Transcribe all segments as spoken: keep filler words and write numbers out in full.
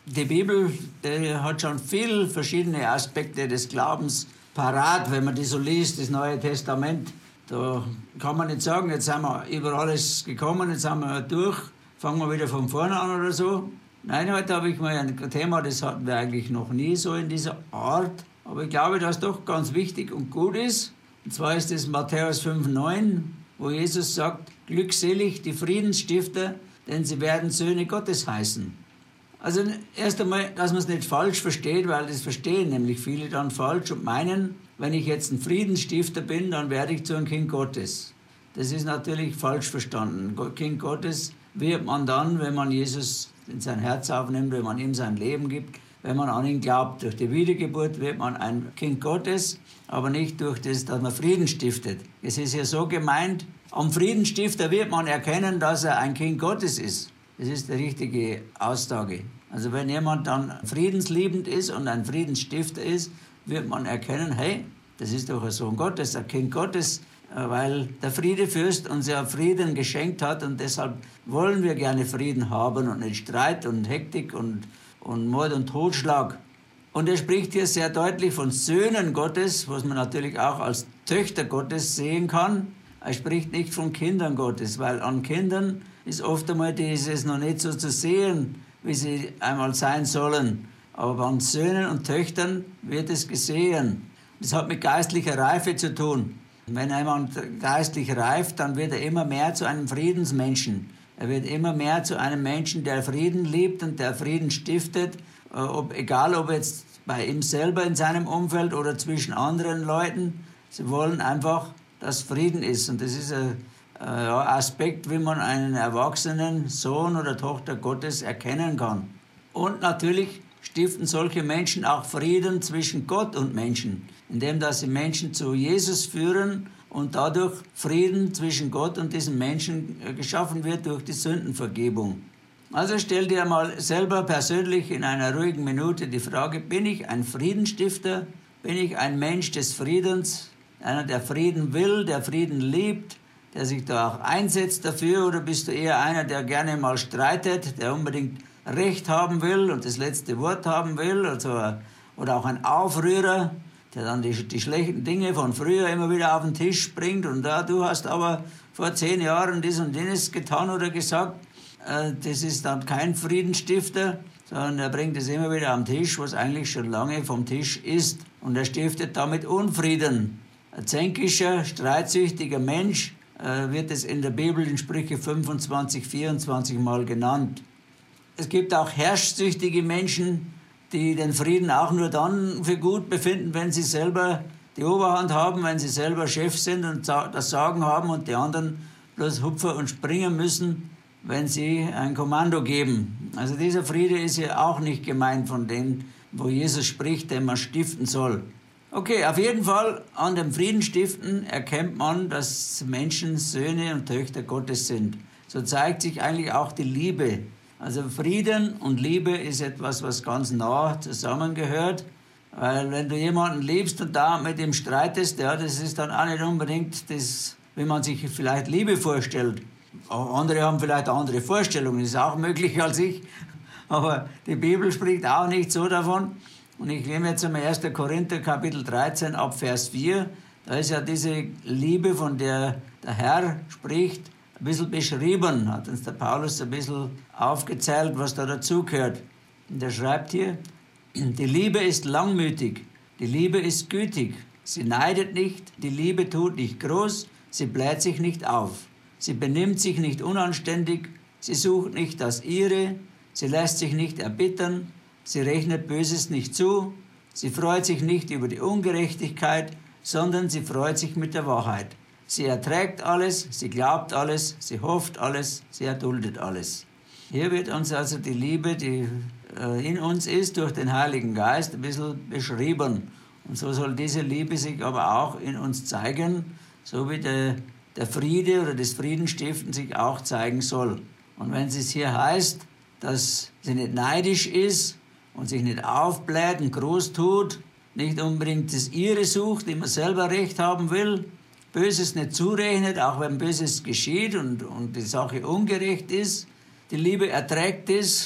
Die Bibel die hat schon viele verschiedene Aspekte des Glaubens parat, wenn man die so liest, das Neue Testament. Da kann man nicht sagen, jetzt sind wir über alles gekommen, jetzt sind wir durch, fangen wir wieder von vorne an oder so. Nein, heute habe ich mal ein Thema, das hatten wir eigentlich noch nie so in dieser Art. Aber ich glaube, dass es doch ganz wichtig und gut ist. Und zwar ist es Matthäus fünf neun, wo Jesus sagt, glückselig die Friedensstifter, denn sie werden Söhne Gottes heißen. Also erst einmal, dass man es nicht falsch versteht, weil das verstehen nämlich viele dann falsch und meinen, wenn ich jetzt ein Friedensstifter bin, dann werde ich zu einem Kind Gottes. Das ist natürlich falsch verstanden. Kind Gottes wird man dann, wenn man Jesus in sein Herz aufnimmt, wenn man ihm sein Leben gibt, wenn man an ihn glaubt. Durch die Wiedergeburt wird man ein Kind Gottes, aber nicht durch das, dass man Frieden stiftet. Es ist ja so gemeint, am Friedensstifter wird man erkennen, dass er ein Kind Gottes ist. Das ist die richtige Aussage. Also wenn jemand dann friedensliebend ist und ein Friedensstifter ist, wird man erkennen, hey, das ist doch ein Sohn Gottes, ein Kind Gottes, weil der Friedefürst uns ja Frieden geschenkt hat und deshalb wollen wir gerne Frieden haben und nicht Streit und Hektik und, und Mord und Totschlag. Und er spricht hier sehr deutlich von Söhnen Gottes, was man natürlich auch als Töchter Gottes sehen kann. Er spricht nicht von Kindern Gottes, weil an Kindern ist oft einmal dieses noch nicht so zu sehen, wie sie einmal sein sollen. Aber an Söhnen und Töchtern wird es gesehen. Das hat mit geistlicher Reife zu tun. Wenn jemand geistlich reift, dann wird er immer mehr zu einem Friedensmenschen. Er wird immer mehr zu einem Menschen, der Frieden liebt und der Frieden stiftet, ob, egal ob jetzt bei ihm selber in seinem Umfeld oder zwischen anderen Leuten. Sie wollen einfach, dass Frieden ist. Und das ist ein Ja, Aspekt, wie man einen erwachsenen Sohn oder Tochter Gottes erkennen kann. Und natürlich stiften solche Menschen auch Frieden zwischen Gott und Menschen, indem dass sie Menschen zu Jesus führen und dadurch Frieden zwischen Gott und diesen Menschen geschaffen wird durch die Sündenvergebung. Also stell dir mal selber persönlich in einer ruhigen Minute die Frage, bin ich ein Friedensstifter? Bin ich ein Mensch des Friedens? Einer, der Frieden will, der Frieden liebt, der sich da auch einsetzt dafür, oder bist du eher einer, der gerne mal streitet, der unbedingt Recht haben will und das letzte Wort haben will, also, oder auch ein Aufrührer, der dann die, die schlechten Dinge von früher immer wieder auf den Tisch bringt und da, du hast aber vor zehn Jahren dies und jenes getan oder gesagt, äh, das ist dann kein Friedensstifter, sondern er bringt es immer wieder am Tisch, was eigentlich schon lange vom Tisch ist, und er stiftet damit Unfrieden. Ein zänkischer, streitsüchtiger Mensch, wird es in der Bibel in Sprüche fünfundzwanzig, vierundzwanzig Mal genannt. Es gibt auch herrschsüchtige Menschen, die den Frieden auch nur dann für gut befinden, wenn sie selber die Oberhand haben, wenn sie selber Chef sind und das Sagen haben und die anderen bloß hupfen und springen müssen, wenn sie ein Kommando geben. Also dieser Friede ist ja auch nicht gemeint von denen, wo Jesus spricht, den man stiften soll. Okay, auf jeden Fall an dem Friedensstiften erkennt man, dass Menschen Söhne und Töchter Gottes sind. So zeigt sich eigentlich auch die Liebe. Also Frieden und Liebe ist etwas, was ganz nah zusammengehört. Weil wenn du jemanden liebst und da mit ihm streitest, ja, das ist dann auch nicht unbedingt das, wie man sich vielleicht Liebe vorstellt. Auch andere haben vielleicht andere Vorstellungen, das ist auch möglich als ich. Aber die Bibel spricht auch nicht so davon. Und ich nehme jetzt einmal erster Korinther Kapitel dreizehn ab Vers vier. Da ist ja diese Liebe, von der der Herr spricht, ein bisschen beschrieben. Hat uns der Paulus ein bisschen aufgezählt, was da dazugehört. Und er schreibt hier, die Liebe ist langmütig, die Liebe ist gütig, sie neidet nicht, die Liebe tut nicht groß, sie bläht sich nicht auf. Sie benimmt sich nicht unanständig, sie sucht nicht das Ihre, sie lässt sich nicht erbittern, sie rechnet Böses nicht zu, sie freut sich nicht über die Ungerechtigkeit, sondern sie freut sich mit der Wahrheit. Sie erträgt alles, sie glaubt alles, sie hofft alles, sie erduldet alles. Hier wird uns also die Liebe, die in uns ist, durch den Heiligen Geist ein bisschen beschrieben. Und so soll diese Liebe sich aber auch in uns zeigen, so wie der, der Friede oder das Friedensstiften sich auch zeigen soll. Und wenn es hier heißt, dass sie nicht neidisch ist, und sich nicht aufbläht und groß tut, nicht unbedingt das Ihre sucht, immer selber Recht haben will, Böses nicht zurechnet, auch wenn Böses geschieht und, und die Sache ungerecht ist, die Liebe erträgt es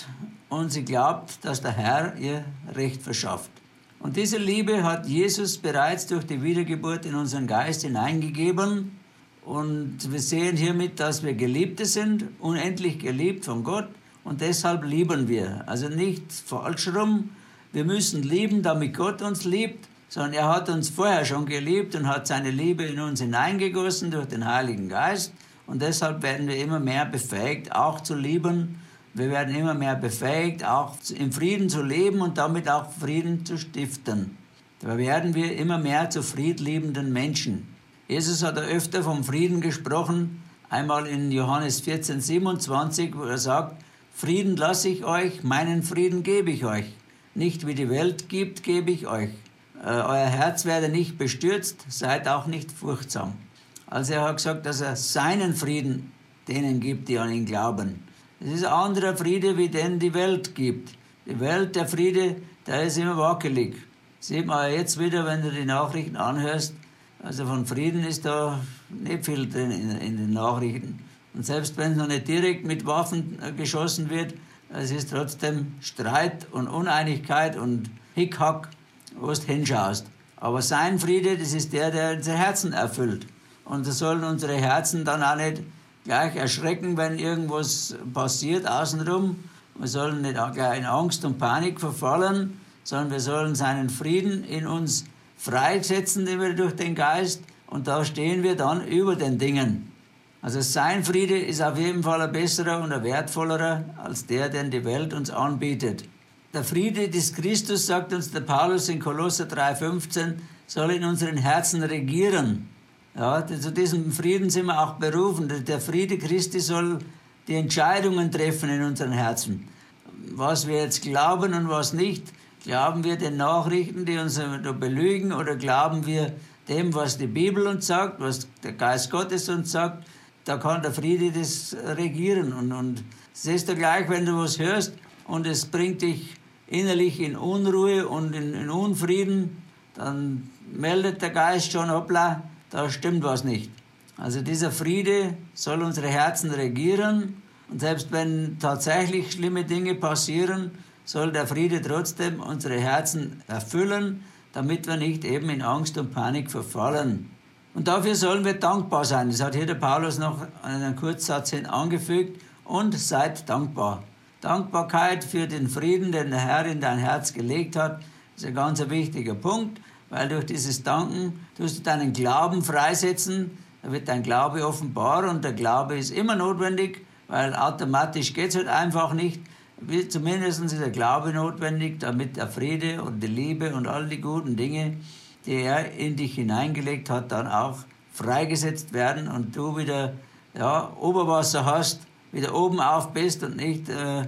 und sie glaubt, dass der Herr ihr Recht verschafft. Und diese Liebe hat Jesus bereits durch die Wiedergeburt in unseren Geist hineingegeben. Und wir sehen hiermit, dass wir Geliebte sind, unendlich geliebt von Gott. Und deshalb lieben wir. Also nicht falsch rum, wir müssen lieben, damit Gott uns liebt, sondern er hat uns vorher schon geliebt und hat seine Liebe in uns hineingegossen durch den Heiligen Geist. Und deshalb werden wir immer mehr befähigt, auch zu lieben. Wir werden immer mehr befähigt, auch im Frieden zu leben und damit auch Frieden zu stiften. Da werden wir immer mehr zu friedliebenden Menschen. Jesus hat öfter vom Frieden gesprochen, einmal in Johannes vierzehn, siebenundzwanzig, wo er sagt, Frieden lasse ich euch, meinen Frieden gebe ich euch. Nicht wie die Welt gibt, gebe ich euch. Äh, euer Herz werde nicht bestürzt, seid auch nicht furchtsam. Also er hat gesagt, dass er seinen Frieden denen gibt, die an ihn glauben. Es ist ein anderer Friede, wie den die Welt gibt. Die Welt, der Friede, der ist immer wackelig. Sieht man jetzt wieder, wenn du die Nachrichten anhörst. Also von Frieden ist da nicht viel drin in, in den Nachrichten. Und selbst wenn es noch nicht direkt mit Waffen geschossen wird, es ist trotzdem Streit und Uneinigkeit und Hickhack, wo du hinschaust. Aber sein Friede, das ist der, der unsere Herzen erfüllt. Und das sollen unsere Herzen dann auch nicht gleich erschrecken, wenn irgendwas passiert außenrum. Wir sollen nicht gleich in Angst und Panik verfallen, sondern wir sollen seinen Frieden in uns freisetzen, immer durch den Geist. Und da stehen wir dann über den Dingen. Also sein Friede ist auf jeden Fall ein besserer und ein wertvollerer als der, den die Welt uns anbietet. Der Friede des Christus, sagt uns der Paulus in Kolosser drei fünfzehn, soll in unseren Herzen regieren. Ja, zu diesem Frieden sind wir auch berufen. Der Friede Christi soll die Entscheidungen treffen in unseren Herzen. Was wir jetzt glauben und was nicht. Glauben wir den Nachrichten, die uns da belügen, oder glauben wir dem, was die Bibel uns sagt, was der Geist Gottes uns sagt? Da kann der Friede das regieren. Und, und siehst du gleich, wenn du was hörst und es bringt dich innerlich in Unruhe und in, in Unfrieden, dann meldet der Geist schon, hoppla, da stimmt was nicht. Also dieser Friede soll unsere Herzen regieren. Und selbst wenn tatsächlich schlimme Dinge passieren, soll der Friede trotzdem unsere Herzen erfüllen, damit wir nicht eben in Angst und Panik verfallen. Und dafür sollen wir dankbar sein. Das hat hier der Paulus noch einen Kurzsatz hin angefügt. Und seid dankbar. Dankbarkeit für den Frieden, den der Herr in dein Herz gelegt hat, ist ein ganz wichtiger Punkt, weil durch dieses Danken tust du deinen Glauben freisetzen, da wird dein Glaube offenbar und der Glaube ist immer notwendig, weil automatisch geht es halt einfach nicht. Zumindest ist der Glaube notwendig, damit der Friede und die Liebe und all die guten Dinge, die er in dich hineingelegt hat, dann auch freigesetzt werden und du wieder ja, Oberwasser hast, wieder oben auf bist und nicht, äh,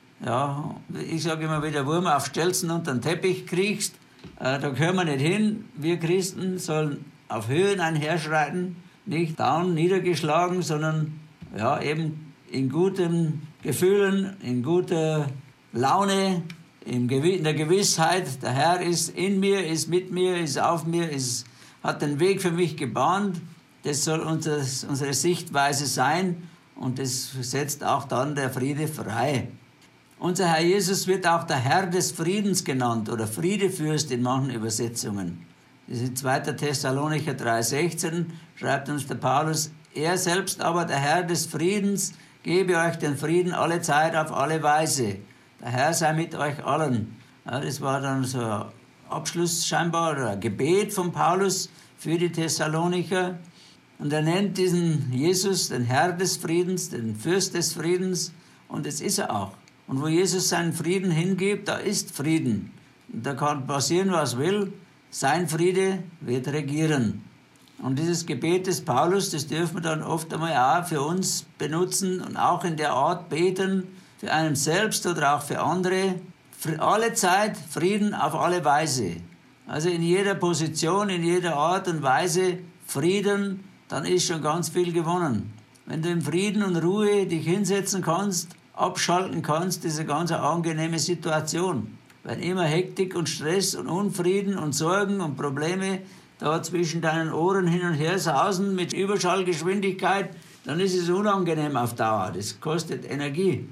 ja, ich sage immer wieder, Wurm auf Stelzen unter den Teppich kriegst. Äh, da gehören wir nicht hin. Wir Christen sollen auf Höhen einherschreiten, nicht down, niedergeschlagen, sondern ja, eben in guten Gefühlen, in guter Laune, in der Gewissheit, der Herr ist in mir, ist mit mir, ist auf mir, ist, hat den Weg für mich gebahnt. Das soll unser, unsere Sichtweise sein und das setzt auch dann der Friede frei. Unser Herr Jesus wird auch der Herr des Friedens genannt oder Friedefürst in manchen Übersetzungen. Das ist in zweiter Thessalonicher drei sechzehn, schreibt uns der Paulus, er selbst aber, der Herr des Friedens, gebe euch den Frieden alle Zeit auf alle Weise. Der Herr sei mit euch allen. Ja, das war dann so ein Abschluss scheinbar oder ein Gebet von Paulus für die Thessalonicher. Und er nennt diesen Jesus den Herr des Friedens, den Fürst des Friedens. Und das ist er auch. Und wo Jesus seinen Frieden hingibt, da ist Frieden. Und da kann passieren, was will. Sein Friede wird regieren. Und dieses Gebet des Paulus, das dürfen wir dann oft einmal auch für uns benutzen und auch in der Art beten, für einen selbst oder auch für andere. Für alle Zeit Frieden auf alle Weise. Also in jeder Position, in jeder Art und Weise Frieden, dann ist schon ganz viel gewonnen. Wenn du in Frieden und Ruhe dich hinsetzen kannst, abschalten kannst, ist eine ganz angenehme Situation. Wenn immer Hektik und Stress und Unfrieden und Sorgen und Probleme da zwischen deinen Ohren hin und her sausen mit Überschallgeschwindigkeit, dann ist es unangenehm auf Dauer. Das kostet Energie.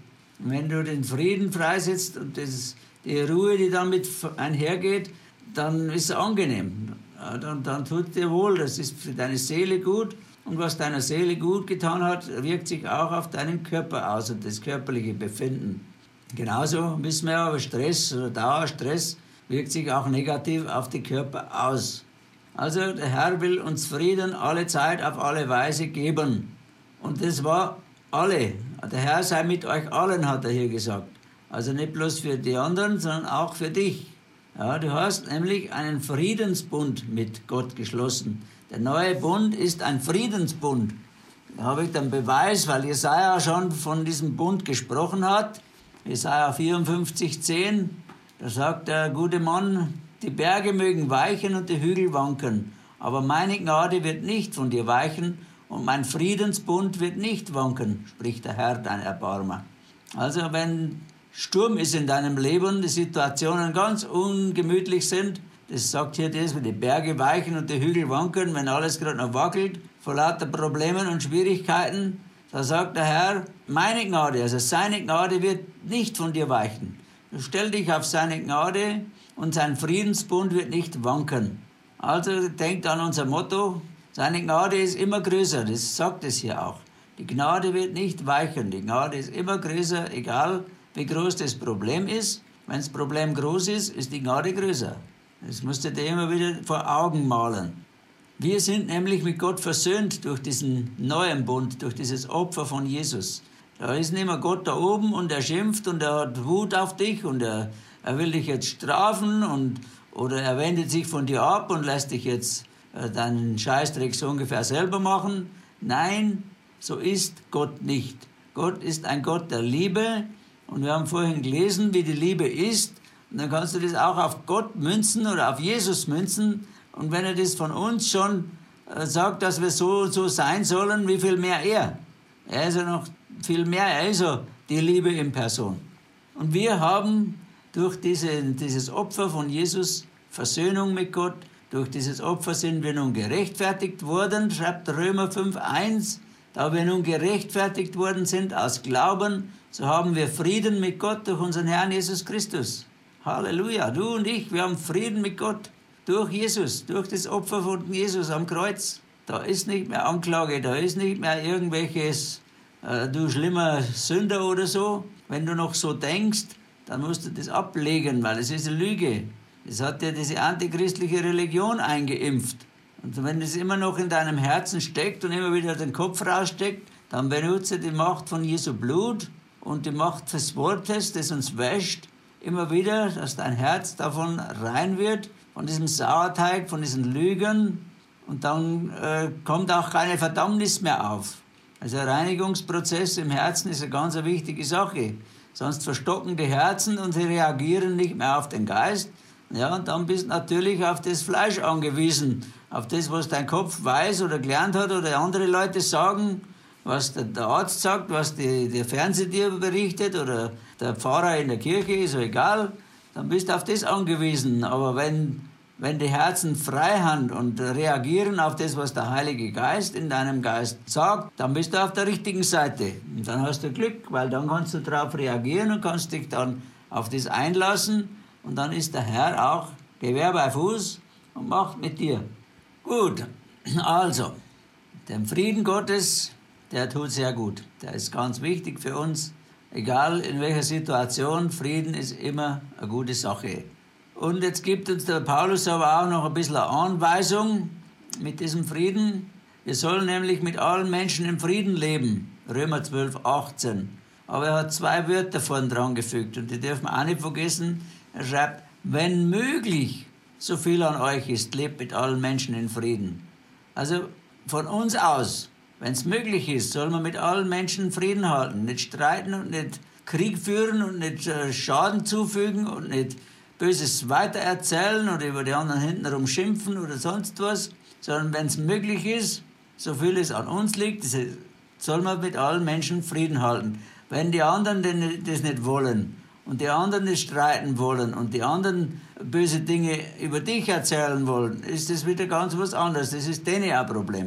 Und wenn du den Frieden freisetzt und das, die Ruhe, die damit einhergeht, dann ist es angenehm. Ja, dann, dann tut dir wohl, das ist für deine Seele gut. Und was deiner Seele gut getan hat, wirkt sich auch auf deinen Körper aus und das körperliche Befinden. Genauso wissen wir aber, Stress oder Dauerstress wirkt sich auch negativ auf den Körper aus. Also der Herr will uns Frieden alle Zeit auf alle Weise geben. Und das war alle. Der Herr sei mit euch allen, hat er hier gesagt. Also nicht bloß für die anderen, sondern auch für dich. Ja, du hast nämlich einen Friedensbund mit Gott geschlossen. Der neue Bund ist ein Friedensbund. Da habe ich den Beweis, weil Jesaja schon von diesem Bund gesprochen hat. Jesaja vierundfünfzig, zehn, da sagt der gute Mann, die Berge mögen weichen und die Hügel wanken, aber meine Gnade wird nicht von dir weichen und mein Friedensbund wird nicht wanken, spricht der Herr, dein Erbarmer. Also wenn Sturm ist in deinem Leben, die Situationen ganz ungemütlich sind, das sagt hier das, wenn die Berge weichen und die Hügel wanken, wenn alles gerade noch wackelt, vor lauter Problemen und Schwierigkeiten, da sagt der Herr, meine Gnade, also seine Gnade wird nicht von dir weichen. Du stell dich auf seine Gnade und sein Friedensbund wird nicht wanken. Also denkt an unser Motto, seine Gnade ist immer größer, das sagt es hier auch. Die Gnade wird nicht weichen, die Gnade ist immer größer, egal wie groß das Problem ist. Wenn das Problem groß ist, ist die Gnade größer. Das musst du dir immer wieder vor Augen malen. Wir sind nämlich mit Gott versöhnt durch diesen neuen Bund, durch dieses Opfer von Jesus. Da ist nicht mehr Gott da oben und er schimpft und er hat Wut auf dich und er, er will dich jetzt strafen und, oder er wendet sich von dir ab und lässt dich jetzt äh, deinen Scheißdreck so ungefähr selber machen. Nein, so ist Gott nicht. Gott ist ein Gott der Liebe und wir haben vorhin gelesen, wie die Liebe ist. Und dann kannst du das auch auf Gott münzen oder auf Jesus münzen. Und wenn er das von uns schon äh, sagt, dass wir so und so sein sollen, wie viel mehr er? Er ist ja noch viel mehr, er ist ja die Liebe in Person. Und wir haben durch diese, dieses Opfer von Jesus Versöhnung mit Gott. Durch dieses Opfer sind wir nun gerechtfertigt worden, schreibt Römer fünf, eins. Da wir nun gerechtfertigt worden sind aus Glauben, so haben wir Frieden mit Gott durch unseren Herrn Jesus Christus. Halleluja, du und ich, wir haben Frieden mit Gott. Durch Jesus, durch das Opfer von Jesus am Kreuz. Da ist nicht mehr Anklage, da ist nicht mehr irgendwelches, äh, du schlimmer Sünder oder so. Wenn du noch so denkst, dann musst du das ablegen, weil es ist eine Lüge. Das hat dir diese antichristliche Religion eingeimpft. Und wenn es immer noch in deinem Herzen steckt und immer wieder den Kopf raussteckt, dann benutze die Macht von Jesu Blut und die Macht des Wortes, das uns wäscht, immer wieder, dass dein Herz davon rein wird, von diesem Sauerteig, von diesen Lügen, und dann äh, kommt auch keine Verdammnis mehr auf. Also ein Reinigungsprozess im Herzen ist eine ganz wichtige Sache. Sonst verstocken die Herzen und sie reagieren nicht mehr auf den Geist. Ja, und dann bist du natürlich auf das Fleisch angewiesen, auf das, was dein Kopf weiß oder gelernt hat oder andere Leute sagen, was der, der Arzt sagt, was die, der Fernseh dir berichtet oder der Pfarrer in der Kirche, ist so egal. Dann bist du auf das angewiesen. Aber wenn, wenn die Herzen frei haben und reagieren auf das, was der Heilige Geist in deinem Geist sagt, dann bist du auf der richtigen Seite. Und dann hast du Glück, weil dann kannst du darauf reagieren und kannst dich dann auf das einlassen. Und dann ist der Herr auch Gewehr bei Fuß und macht mit dir. Gut, also, der Frieden Gottes, der tut sehr gut. Der ist ganz wichtig für uns. Egal in welcher Situation, Frieden ist immer eine gute Sache. Und jetzt gibt uns der Paulus aber auch noch ein bisschen eine Anweisung mit diesem Frieden. Wir sollen nämlich mit allen Menschen im Frieden leben. Römer zwölf, achtzehn. Aber er hat zwei Wörter vorn dran gefügt und die dürfen wir auch nicht vergessen. Er schreibt, wenn möglich, so viel an euch ist, lebt mit allen Menschen in Frieden. Also von uns aus, wenn es möglich ist, soll man mit allen Menschen Frieden halten. Nicht streiten und nicht Krieg führen und nicht äh, Schaden zufügen und nicht Böses weitererzählen oder über die anderen hintenrum schimpfen oder sonst was, sondern wenn es möglich ist, so viel es an uns liegt, soll man mit allen Menschen Frieden halten. Wenn die anderen das nicht wollen und die anderen nicht streiten wollen und die anderen böse Dinge über dich erzählen wollen, ist das wieder ganz was anderes. Das ist denen ein Problem.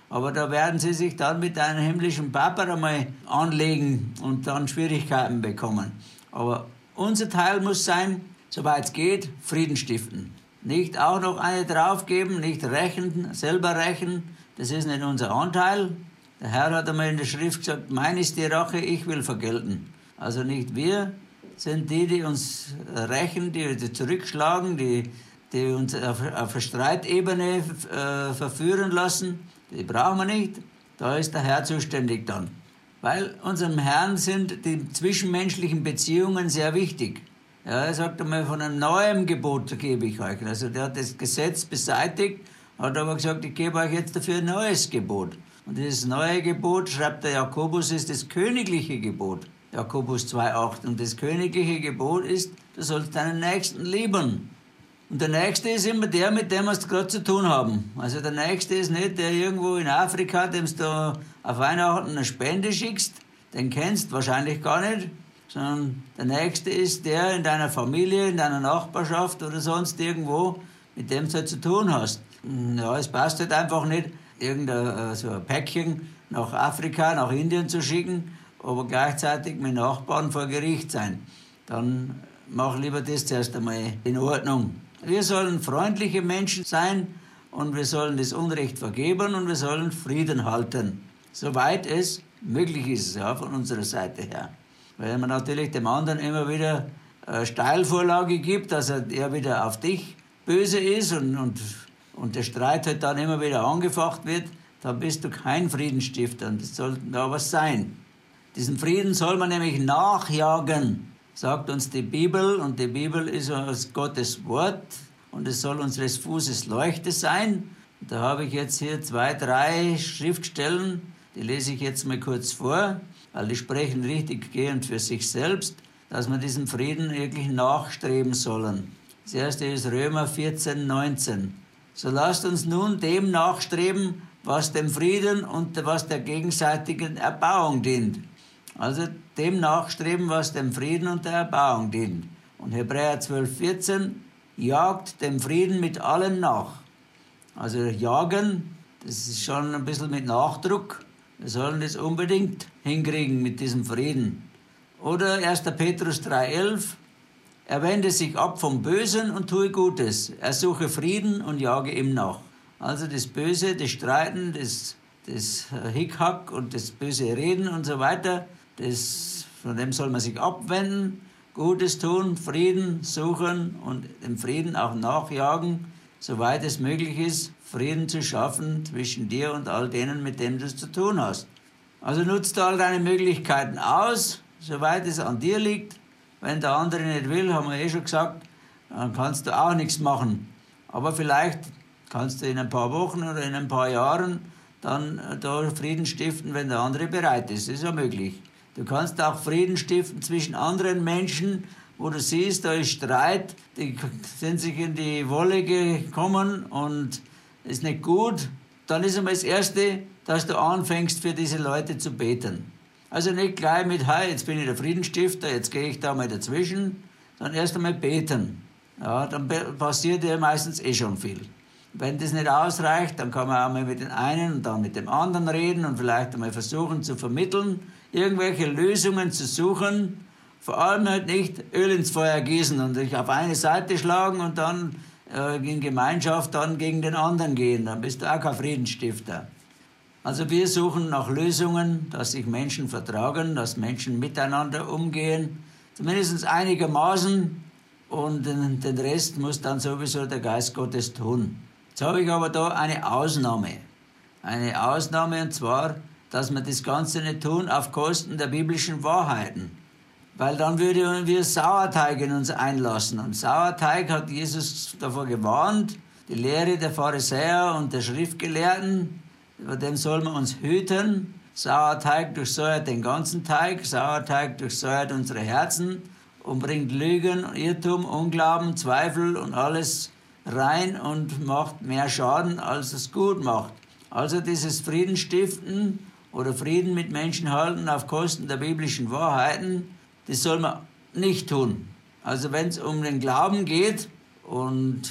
Aber da werden sie sich dann mit einem himmlischen Papa einmal anlegen und dann Schwierigkeiten bekommen. Aber unser Teil muss sein, soweit es geht, Frieden stiften. Nicht auch noch eine draufgeben, nicht rächen, selber rächen, das ist nicht unser Anteil. Der Herr hat einmal in der Schrift gesagt, mein ist die Rache, ich will vergelten. Also nicht wir sind die, die uns rächen, die, die zurückschlagen, die, die uns auf, auf eine Streitebene äh, verführen lassen. Die brauchen wir nicht, da ist der Herr zuständig dann. Weil unserem Herrn sind die zwischenmenschlichen Beziehungen sehr wichtig. Ja, er sagt einmal, von einem neuen Gebot gebe ich euch. Also der hat das Gesetz beseitigt, hat aber gesagt, ich gebe euch jetzt dafür ein neues Gebot. Und dieses neue Gebot, schreibt der Jakobus, ist das königliche Gebot. Jakobus zwei acht. Und das königliche Gebot ist, du sollst deinen Nächsten lieben. Und der Nächste ist immer der, mit dem wir es gerade zu tun haben. Also der Nächste ist nicht der irgendwo in Afrika, dem du auf Weihnachten eine Spende schickst, den kennst du wahrscheinlich gar nicht, sondern der Nächste ist der in deiner Familie, in deiner Nachbarschaft oder sonst irgendwo, mit dem du halt zu tun hast. Ja, es passt halt einfach nicht, irgendein so ein Päckchen nach Afrika, nach Indien zu schicken, aber gleichzeitig mit Nachbarn vor Gericht sein. Dann mach lieber das zuerst einmal in Ordnung. Wir sollen freundliche Menschen sein und wir sollen das Unrecht vergeben und wir sollen Frieden halten, soweit es möglich ist, ja, von unserer Seite her. Weil man natürlich dem anderen immer wieder eine Steilvorlage gibt, dass er, er wieder auf dich böse ist und, und, und der Streit halt dann immer wieder angefacht wird, dann bist du kein Friedensstifter und das sollte da was sein. Diesen Frieden soll man nämlich nachjagen, sagt uns die Bibel, und die Bibel ist Gottes Wort und es soll unseres Fußes Leuchte sein. Und da habe ich jetzt hier zwei, drei Schriftstellen, die lese ich jetzt mal kurz vor, weil die sprechen richtig gehend für sich selbst, dass wir diesem Frieden wirklich nachstreben sollen. Das erste ist Römer vierzehn neunzehn. So lasst uns nun dem nachstreben, was dem Frieden und was der gegenseitigen Erbauung dient. Also dem nachstreben, was dem Frieden und der Erbauung dient. Und Hebräer zwölf vierzehn, jagt dem Frieden mit allen nach. Also jagen, das ist schon ein bisschen mit Nachdruck. Wir sollen das unbedingt hinkriegen mit diesem Frieden. Oder erster Petrus drei elf, er wende sich ab vom Bösen und tue Gutes. Er suche Frieden und jage ihm nach. Also das Böse, das Streiten, das, das Hickhack und das böse Reden und so weiter, das, von dem soll man sich abwenden, Gutes tun, Frieden suchen und dem Frieden auch nachjagen, soweit es möglich ist, Frieden zu schaffen zwischen dir und all denen, mit denen du es zu tun hast. Also nutzt du all deine Möglichkeiten aus, soweit es an dir liegt. Wenn der andere nicht will, haben wir eh schon gesagt, dann kannst du auch nichts machen. Aber vielleicht kannst du in ein paar Wochen oder in ein paar Jahren dann da Frieden stiften, wenn der andere bereit ist. Das ist ja möglich. Du kannst auch Frieden stiften zwischen anderen Menschen, wo du siehst, da ist Streit, die sind sich in die Wolle gekommen und ist nicht gut. Dann ist einmal das Erste, dass du anfängst, für diese Leute zu beten. Also nicht gleich mit, hey, jetzt bin ich der Friedensstifter, jetzt gehe ich da mal dazwischen, sondern erst einmal beten. Ja, dann passiert ja meistens eh schon viel. Wenn das nicht ausreicht, dann kann man auch mal mit dem einen und dann mit dem anderen reden und vielleicht einmal versuchen zu vermitteln, irgendwelche Lösungen zu suchen, vor allem halt nicht Öl ins Feuer gießen und sich auf eine Seite schlagen und dann äh, in Gemeinschaft dann gegen den anderen gehen. Dann bist du auch kein Friedensstifter. Also wir suchen nach Lösungen, dass sich Menschen vertragen, dass Menschen miteinander umgehen, zumindest einigermaßen, und den, den Rest muss dann sowieso der Geist Gottes tun. Jetzt habe ich aber da eine Ausnahme. Eine Ausnahme, und zwar, dass wir das Ganze nicht tun auf Kosten der biblischen Wahrheiten. Weil dann würden wir Sauerteig in uns einlassen. Und Sauerteig hat Jesus davor gewarnt, die Lehre der Pharisäer und der Schriftgelehrten, über dem soll man uns hüten. Sauerteig durchsäuert den ganzen Teig, Sauerteig durchsäuert unsere Herzen und bringt Lügen, Irrtum, Unglauben, Zweifel und alles rein und macht mehr Schaden, als es gut macht. Also dieses Friedensstiften oder Frieden mit Menschen halten auf Kosten der biblischen Wahrheiten, das soll man nicht tun. Also wenn es um den Glauben geht und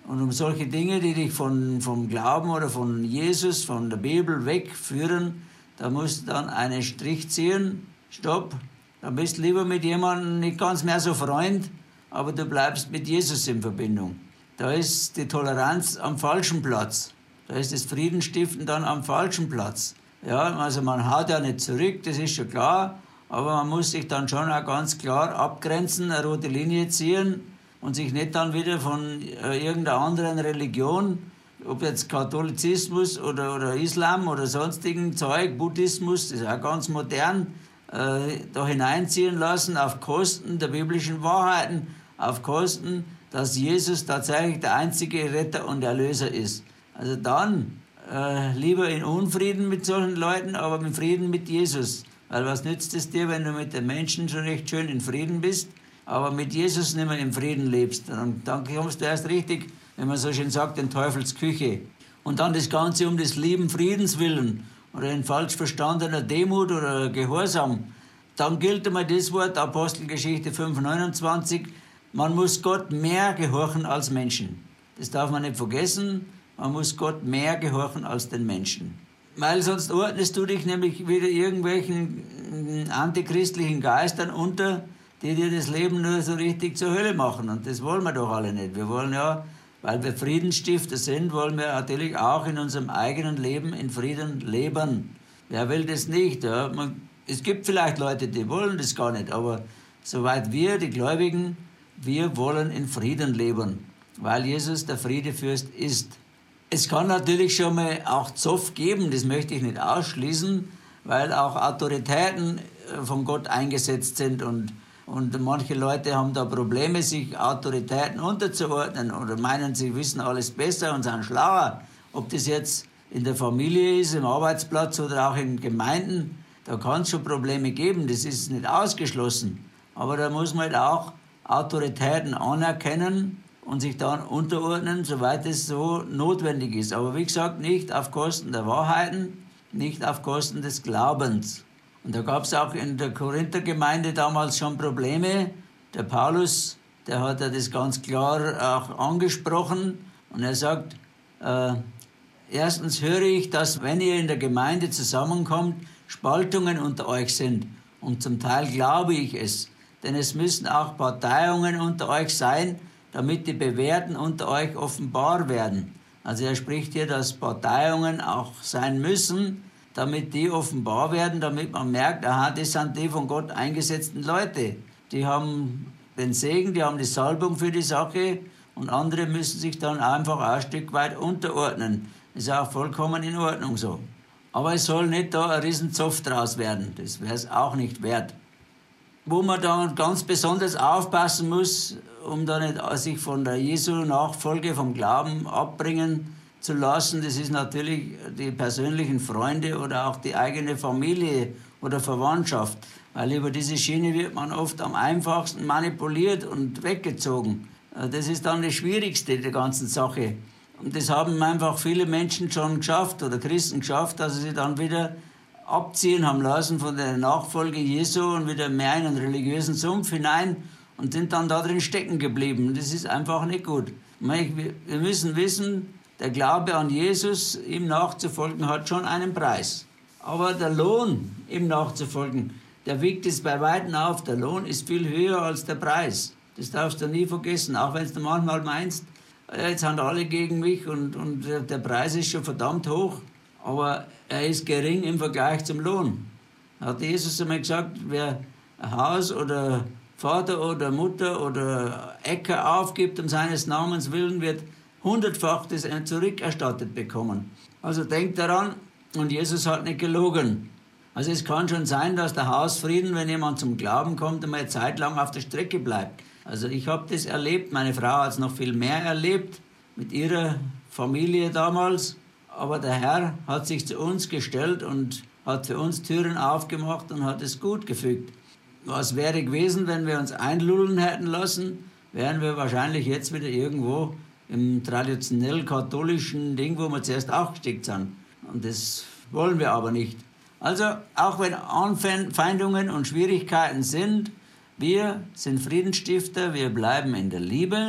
Und um solche Dinge, die dich von, vom Glauben oder von Jesus, von der Bibel wegführen, da musst du dann einen Strich ziehen. Stopp. Da bist du lieber mit jemandem nicht ganz mehr so Freund, aber du bleibst mit Jesus in Verbindung. Da ist die Toleranz am falschen Platz. Da ist das Friedensstiften dann am falschen Platz. Ja, also man haut ja nicht zurück, das ist schon klar, aber man muss sich dann schon auch ganz klar abgrenzen, eine rote Linie ziehen und sich nicht dann wieder von äh, irgendeiner anderen Religion, ob jetzt Katholizismus oder, oder Islam oder sonstigen Zeug, Buddhismus, das ist auch ganz modern, äh, da hineinziehen lassen auf Kosten der biblischen Wahrheiten, auf Kosten, dass Jesus tatsächlich der einzige Retter und Erlöser ist. Also dann äh, lieber in Unfrieden mit solchen Leuten, aber mit Frieden mit Jesus. Weil was nützt es dir, wenn du mit den Menschen schon recht schön in Frieden bist, aber mit Jesus nicht mehr im Frieden lebst? Und dann kommst du erst richtig, wenn man so schön sagt, in Teufels Küche. Und dann das Ganze um des lieben Friedens willen oder in falsch verstandener Demut oder Gehorsam. Dann gilt einmal das Wort, Apostelgeschichte fünf neunundzwanzig, man muss Gott mehr gehorchen als Menschen. Das darf man nicht vergessen. Man muss Gott mehr gehorchen als den Menschen. Weil sonst ordnest du dich nämlich wieder irgendwelchen antichristlichen Geistern unter, die dir das Leben nur so richtig zur Hölle machen. Und das wollen wir doch alle nicht. Wir wollen ja, weil wir Friedensstifter sind, wollen wir natürlich auch in unserem eigenen Leben in Frieden leben. Wer will das nicht? Ja? Man, es gibt vielleicht Leute, die wollen das gar nicht, aber soweit wir, die Gläubigen, wir wollen in Frieden leben, weil Jesus der Friedefürst ist. Es kann natürlich schon mal auch Zoff geben, das möchte ich nicht ausschließen, weil auch Autoritäten von Gott eingesetzt sind und, und manche Leute haben da Probleme, sich Autoritäten unterzuordnen oder meinen, sie wissen alles besser und sind schlauer. Ob das jetzt in der Familie ist, im Arbeitsplatz oder auch in Gemeinden, da kann es schon Probleme geben, das ist nicht ausgeschlossen. Aber da muss man halt auch Autoritäten anerkennen und sich dann unterordnen, soweit es so notwendig ist. Aber wie gesagt, nicht auf Kosten der Wahrheiten, nicht auf Kosten des Glaubens. Und da gab es auch in der Korinther-Gemeinde damals schon Probleme. Der Paulus, der hat ja das ganz klar auch angesprochen. Und er sagt, äh, erstens höre ich, dass wenn ihr in der Gemeinde zusammenkommt, Spaltungen unter euch sind. Und zum Teil glaube ich es. Denn es müssen auch Parteiungen unter euch sein, damit die Bewährten unter euch offenbar werden. Also er spricht hier, dass Parteiungen auch sein müssen, damit die offenbar werden, damit man merkt, aha, das sind die von Gott eingesetzten Leute. Die haben den Segen, die haben die Salbung für die Sache und andere müssen sich dann einfach ein Stück weit unterordnen. Das ist auch vollkommen in Ordnung so. Aber es soll nicht da ein Riesenzoff draus werden, das wäre es auch nicht wert. Wo man dann ganz besonders aufpassen muss, um da nicht sich von der Jesu-Nachfolge, vom Glauben abbringen zu lassen, das ist natürlich die persönlichen Freunde oder auch die eigene Familie oder Verwandtschaft. Weil über diese Schiene wird man oft am einfachsten manipuliert und weggezogen. Das ist dann das Schwierigste der ganzen Sache. Und das haben einfach viele Menschen schon geschafft oder Christen geschafft, dass sie dann wieder abziehen haben lassen von der Nachfolge Jesu und wieder mehr in einen religiösen Sumpf hinein und sind dann da drin stecken geblieben. Das ist einfach nicht gut. Wir müssen wissen, der Glaube an Jesus, ihm nachzufolgen, hat schon einen Preis. Aber der Lohn, ihm nachzufolgen, der wiegt es bei Weitem auf. Der Lohn ist viel höher als der Preis. Das darfst du nie vergessen, auch wenn du manchmal meinst, jetzt sind alle gegen mich und, und der Preis ist schon verdammt hoch. Aber er ist gering im Vergleich zum Lohn. Hat Jesus einmal gesagt, wer ein Haus oder Vater oder Mutter oder Äcker aufgibt um seines Namens willen, wird hundertfach das zurückerstattet bekommen. Also denkt daran, und Jesus hat nicht gelogen. Also es kann schon sein, dass der Hausfrieden, wenn jemand zum Glauben kommt, einmal eine Zeit lang auf der Strecke bleibt. Also ich habe das erlebt, meine Frau hat es noch viel mehr erlebt, mit ihrer Familie damals. Aber der Herr hat sich zu uns gestellt und hat für uns Türen aufgemacht und hat es gut gefügt. Was wäre gewesen, wenn wir uns einlullen hätten lassen, wären wir wahrscheinlich jetzt wieder irgendwo im traditionell katholischen Ding, wo wir zuerst auch gesteckt sind. Und das wollen wir aber nicht. Also, auch wenn Anfeindungen und Schwierigkeiten sind, wir sind Friedensstifter, wir bleiben in der Liebe,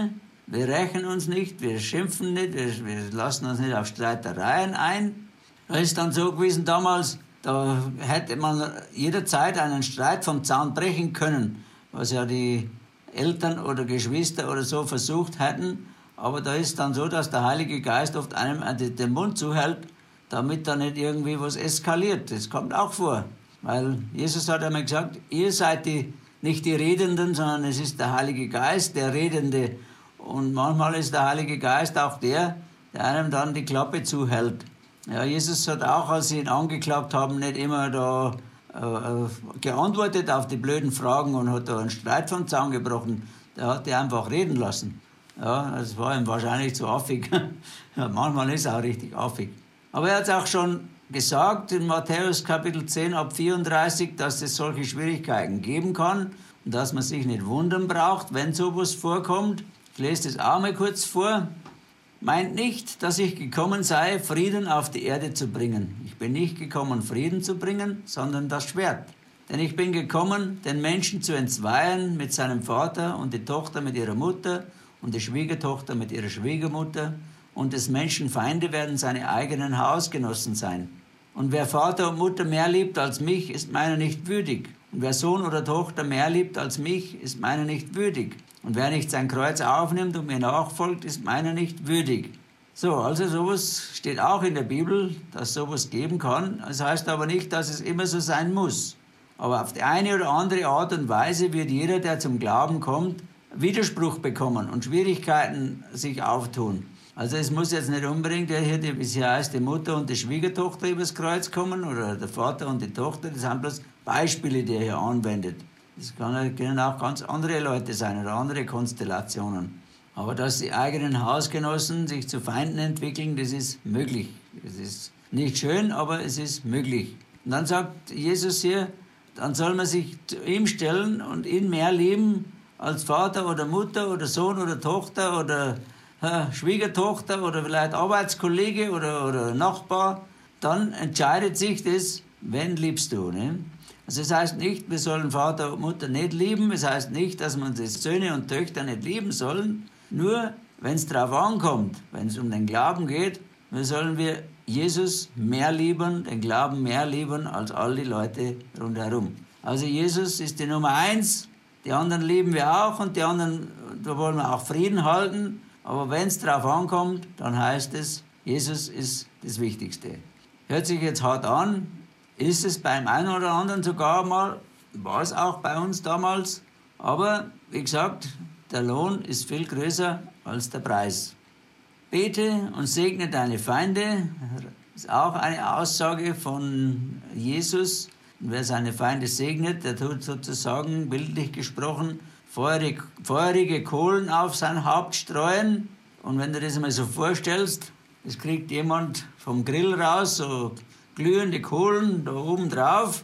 Wir rächen uns nicht, wir schimpfen nicht, wir, wir lassen uns nicht auf Streitereien ein. Das ist dann so gewesen damals, da hätte man jederzeit einen Streit vom Zaun brechen können, was ja die Eltern oder Geschwister oder so versucht hätten. Aber da ist dann so, dass der Heilige Geist oft einem den Mund zuhält, damit da nicht irgendwie was eskaliert. Das kommt auch vor. Weil Jesus hat einmal gesagt, ihr seid die, nicht die Redenden, sondern es ist der Heilige Geist, der Redende. Und manchmal ist der Heilige Geist auch der, der einem dann die Klappe zuhält. Ja, Jesus hat auch, als sie ihn angeklagt haben, nicht immer da äh, geantwortet auf die blöden Fragen und hat da einen Streit vom Zaun gebrochen. Der hat die einfach reden lassen. Ja, das war ihm wahrscheinlich zu affig. Ja, manchmal ist er auch richtig affig. Aber er hat auch schon gesagt in Matthäus Kapitel zehn ab vierunddreißig, dass es solche Schwierigkeiten geben kann und dass man sich nicht wundern braucht, wenn sowas vorkommt. Ich lese das auch mal kurz vor. Meint nicht, dass ich gekommen sei, Frieden auf die Erde zu bringen. Ich bin nicht gekommen, Frieden zu bringen, sondern das Schwert. Denn ich bin gekommen, den Menschen zu entzweien mit seinem Vater und die Tochter mit ihrer Mutter und die Schwiegertochter mit ihrer Schwiegermutter. Und des Menschen Feinde werden seine eigenen Hausgenossen sein. Und wer Vater und Mutter mehr liebt als mich, ist meiner nicht würdig. Und wer Sohn oder Tochter mehr liebt als mich, ist meiner nicht würdig. Und wer nicht sein Kreuz aufnimmt und mir nachfolgt, ist meiner nicht würdig. So, also sowas steht auch in der Bibel, dass sowas geben kann. Das heißt aber nicht, dass es immer so sein muss. Aber auf die eine oder andere Art und Weise wird jeder, der zum Glauben kommt, Widerspruch bekommen und Schwierigkeiten sich auftun. Also es muss jetzt nicht unbedingt, ja, hier die, wie sie heißt, die Mutter und die Schwiegertochter übers Kreuz kommen oder der Vater und die Tochter. Das sind bloß Beispiele, die er hier anwendet. Das kann, können auch ganz andere Leute sein oder andere Konstellationen. Aber dass die eigenen Hausgenossen sich zu Feinden entwickeln, das ist möglich. Das ist nicht schön, aber es ist möglich. Und dann sagt Jesus hier, dann soll man sich zu ihm stellen und ihn mehr lieben als Vater oder Mutter oder Sohn oder Tochter oder äh, Schwiegertochter oder vielleicht Arbeitskollege oder, oder Nachbar. Dann entscheidet sich das, wen liebst du. Ne? Also es heißt nicht, wir sollen Vater und Mutter nicht lieben. Es heißt nicht, dass man die Söhne und Töchter nicht lieben sollen. Nur, wenn es darauf ankommt, wenn es um den Glauben geht, sollen wir Jesus mehr lieben, den Glauben mehr lieben als all die Leute rundherum. Also Jesus ist die Nummer eins, die anderen lieben wir auch und die anderen, da wollen wir auch Frieden halten. Aber wenn es darauf ankommt, dann heißt es, Jesus ist das Wichtigste. Hört sich jetzt hart an, ist es beim einen oder anderen sogar mal, war es auch bei uns damals. Aber wie gesagt, der Lohn ist viel größer als der Preis. Bete und segne deine Feinde, das ist auch eine Aussage von Jesus. Und wer seine Feinde segnet, der tut sozusagen, bildlich gesprochen, feurige, feurige Kohlen auf sein Haupt streuen. Und wenn du das mal so vorstellst, das kriegt jemand vom Grill raus, so glühende Kohlen da oben drauf,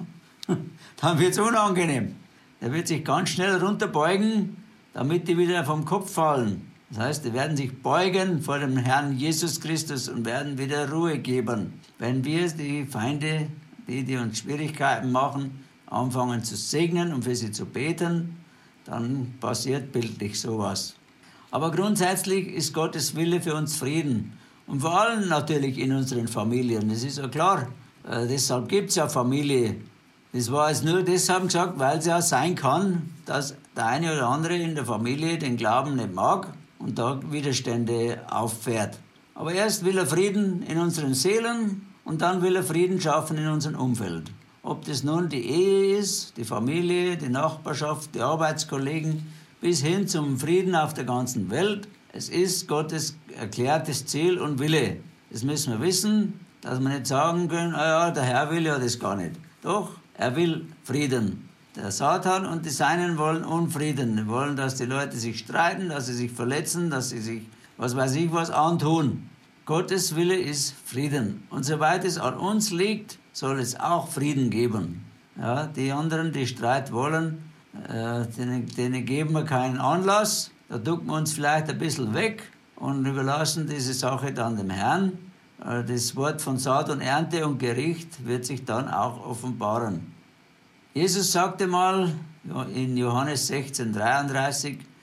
dann wird es unangenehm. Der wird sich ganz schnell runterbeugen, damit die wieder vom Kopf fallen. Das heißt, die werden sich beugen vor dem Herrn Jesus Christus und werden wieder Ruhe geben. Wenn wir die Feinde, die, die uns Schwierigkeiten machen, anfangen zu segnen und für sie zu beten, dann passiert bildlich sowas. Aber grundsätzlich ist Gottes Wille für uns Frieden. Und vor allem natürlich in unseren Familien. Das ist ja klar. Äh, deshalb gibt es ja Familie. Das war jetzt nur deshalb gesagt, weil es ja sein kann, dass der eine oder andere in der Familie den Glauben nicht mag und da Widerstände auffährt. Aber erst will er Frieden in unseren Seelen und dann will er Frieden schaffen in unserem Umfeld. Ob das nun die Ehe ist, die Familie, die Nachbarschaft, die Arbeitskollegen, bis hin zum Frieden auf der ganzen Welt. Es ist Gottes erklärtes Ziel und Wille. Das müssen wir wissen, dass wir nicht sagen können, ah ja, der Herr will ja das gar nicht. Doch, er will Frieden. Der Satan und die Seinen wollen Unfrieden. Die wollen, dass die Leute sich streiten, dass sie sich verletzen, dass sie sich, was weiß ich, was antun. Gottes Wille ist Frieden. Und soweit es an uns liegt, soll es auch Frieden geben. Ja, die anderen, die Streit wollen, äh, denen, denen geben wir keinen Anlass. Da ducken wir uns vielleicht ein bisschen weg und überlassen diese Sache dann dem Herrn. Äh, das Wort von Saat und Ernte und Gericht wird sich dann auch offenbaren. Jesus sagte mal in Johannes sechzehn dreiunddreißig,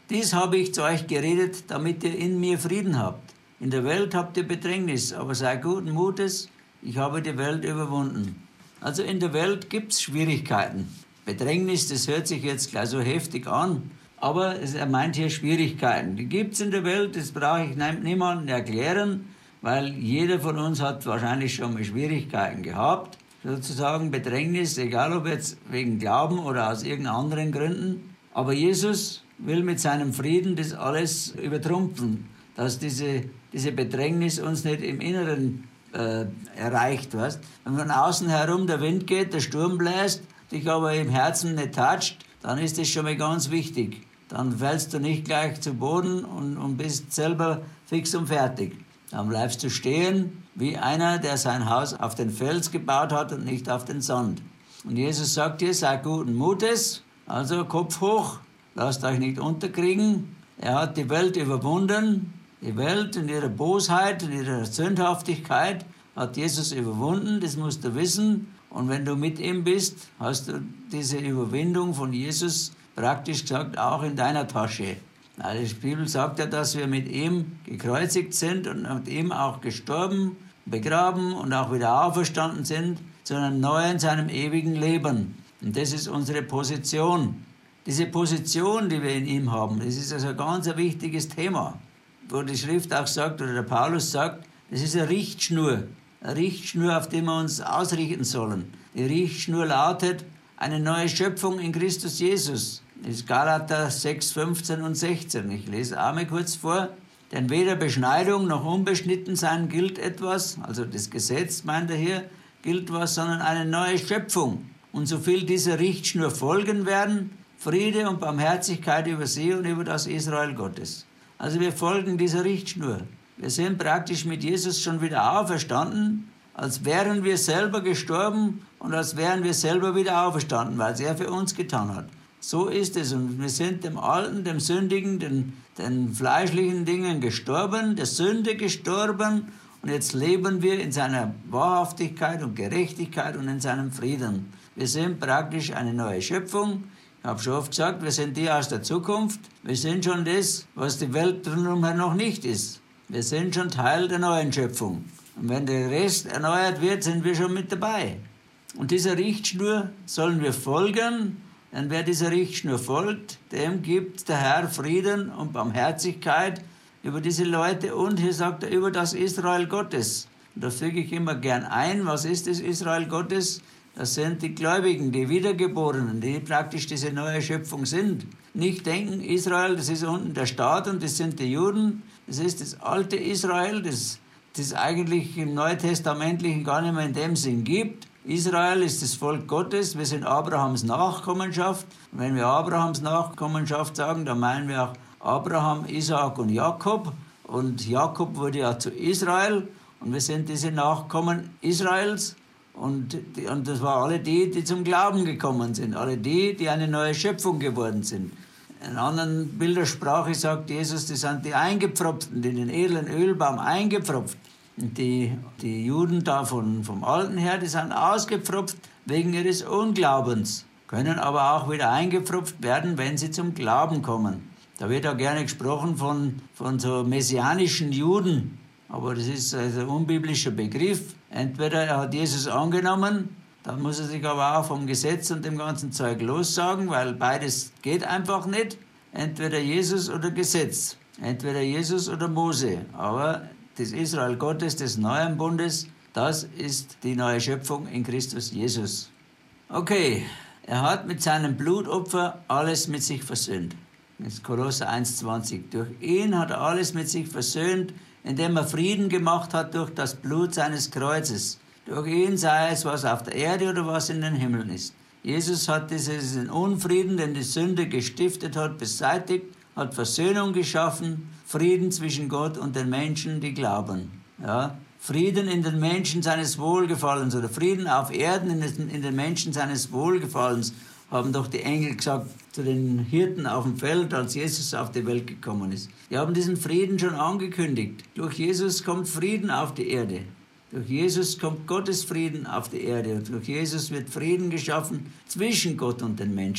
Dies habe ich zu euch geredet, damit ihr in mir Frieden habt. In der Welt habt ihr Bedrängnis, aber seid guten Mutes, ich habe die Welt überwunden. Also in der Welt gibt es Schwierigkeiten. Bedrängnis, das hört sich jetzt gleich so heftig an, aber er meint hier Schwierigkeiten. Die gibt es in der Welt, das brauche ich niemandem erklären, weil jeder von uns hat wahrscheinlich schon mal Schwierigkeiten gehabt. Sozusagen Bedrängnis, egal ob jetzt wegen Glauben oder aus irgendeinen anderen Gründen. Aber Jesus will mit seinem Frieden das alles übertrumpfen, dass diese, diese Bedrängnis uns nicht im Inneren äh, erreicht. Weißt? Wenn von außen herum der Wind geht, der Sturm bläst, dich aber im Herzen nicht toucht, dann ist das schon mal ganz wichtig. Dann fällst du nicht gleich zu Boden und, und bist selber fix und fertig. Dann bleibst du stehen wie einer, der sein Haus auf den Fels gebaut hat und nicht auf den Sand. Und Jesus sagt dir, seid guten Mutes, also Kopf hoch, lasst euch nicht unterkriegen. Er hat die Welt überwunden. Die Welt in ihrer Bosheit, in ihrer Sündhaftigkeit hat Jesus überwunden, das musst du wissen. Und wenn du mit ihm bist, hast du diese Überwindung von Jesus praktisch gesagt auch in deiner Tasche. Die Bibel sagt ja, dass wir mit ihm gekreuzigt sind und mit ihm auch gestorben, begraben und auch wieder auferstanden sind zu einem neuen, seinem ewigen Leben. Und das ist unsere Position. Diese Position, die wir in ihm haben, das ist also ein ganz wichtiges Thema, wo die Schrift auch sagt, oder der Paulus sagt, das ist eine Richtschnur, eine Richtschnur, auf die wir uns ausrichten sollen. Die Richtschnur lautet, eine neue Schöpfung in Christus Jesus. Das ist Galater sechs, fünfzehn und sechzehn. Ich lese einmal kurz vor. Denn weder Beschneidung noch Unbeschnittensein gilt etwas, also das Gesetz meint er hier, gilt was, sondern eine neue Schöpfung. Und so viel dieser Richtschnur folgen werden, Friede und Barmherzigkeit über sie und über das Israel Gottes. Also wir folgen dieser Richtschnur. Wir sind praktisch mit Jesus schon wieder auferstanden, als wären wir selber gestorben und als wären wir selber wieder auferstanden, weil es er für uns getan hat. So ist es. Und wir sind dem Alten, dem Sündigen, den, den fleischlichen Dingen gestorben, der Sünde gestorben. Und jetzt leben wir in seiner Wahrhaftigkeit und Gerechtigkeit und in seinem Frieden. Wir sind praktisch eine neue Schöpfung. Ich habe schon oft gesagt, wir sind die aus der Zukunft. Wir sind schon das, was die Welt drumherum noch nicht ist. Wir sind schon Teil der neuen Schöpfung. Und wenn der Rest erneuert wird, sind wir schon mit dabei. Und dieser Richtschnur sollen wir folgen. Denn wer dieser Richtschnur folgt, dem gibt der Herr Frieden und Barmherzigkeit über diese Leute und, hier sagt er, über das Israel Gottes. Und da füge ich immer gern ein, was ist das Israel Gottes? Das sind die Gläubigen, die Wiedergeborenen, die praktisch diese neue Schöpfung sind. Nicht denken, Israel, das ist unten der Staat und das sind die Juden. Das ist das alte Israel, das es eigentlich im Neutestamentlichen gar nicht mehr in dem Sinn gibt. Israel ist das Volk Gottes, wir sind Abrahams Nachkommenschaft. Und wenn wir Abrahams Nachkommenschaft sagen, dann meinen wir auch Abraham, Isaak und Jakob. Und Jakob wurde ja zu Israel und wir sind diese Nachkommen Israels. Und, die, und das waren alle die, die zum Glauben gekommen sind, alle die, die eine neue Schöpfung geworden sind. In anderen Bildersprache sagt Jesus, das sind die Eingepfropften, die den edlen Ölbaum eingepfropft. Die, die Juden da von, vom Alten her, die sind ausgepfropft wegen ihres Unglaubens, können aber auch wieder eingepfropft werden, wenn sie zum Glauben kommen. Da wird auch gerne gesprochen von, von so messianischen Juden, aber das ist also ein unbiblischer Begriff. Entweder er hat Jesus angenommen, dann muss er sich aber auch vom Gesetz und dem ganzen Zeug lossagen, weil beides geht einfach nicht. Entweder Jesus oder Gesetz, entweder Jesus oder Mose, aber das Israel Gottes, des neuen Bundes, das ist die neue Schöpfung in Christus Jesus. Okay, er hat mit seinem Blutopfer alles mit sich versöhnt. Das ist Kolosser eins zwanzig. Durch ihn hat er alles mit sich versöhnt, indem er Frieden gemacht hat durch das Blut seines Kreuzes. Durch ihn sei es, was auf der Erde oder was in den Himmeln ist. Jesus hat diesen Unfrieden, den die Sünde gestiftet hat, beseitigt, hat Versöhnung geschaffen, Frieden zwischen Gott und den Menschen, die glauben. Ja? Frieden in den Menschen seines Wohlgefallens oder Frieden auf Erden in den, in den Menschen seines Wohlgefallens, haben doch die Engel gesagt zu den Hirten auf dem Feld, als Jesus auf die Welt gekommen ist. Die haben diesen Frieden schon angekündigt. Durch Jesus kommt Frieden auf die Erde. Durch Jesus kommt Gottes Frieden auf die Erde. Und durch Jesus wird Frieden geschaffen zwischen Gott und den Menschen.